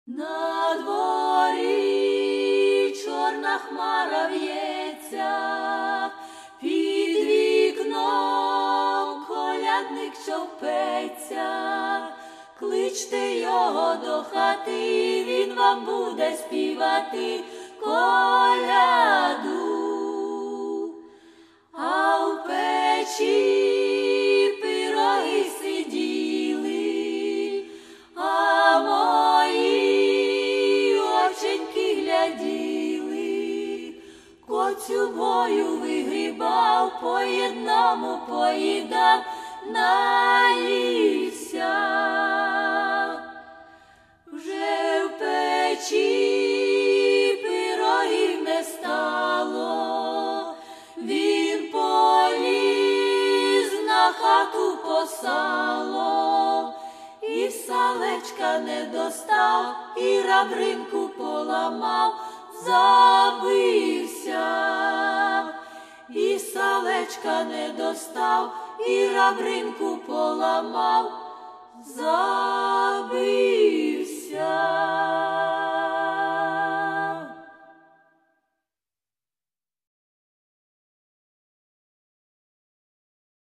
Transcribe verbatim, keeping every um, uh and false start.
На дворі чорна хмара в'ється, під вікном колядник човпеться. Кличте його до хати, він вам буде співати коляду. А в печі пироги сиділи, а мої оченьки гляділи. Коцюбою вигрібав, по єдному поїдав, наївся. Вже в печі пирогів не стало, він поліз на хату по сало, і салечка не достав, і рабринку поламав, забився. І салечка не достав, і рабринку поламав,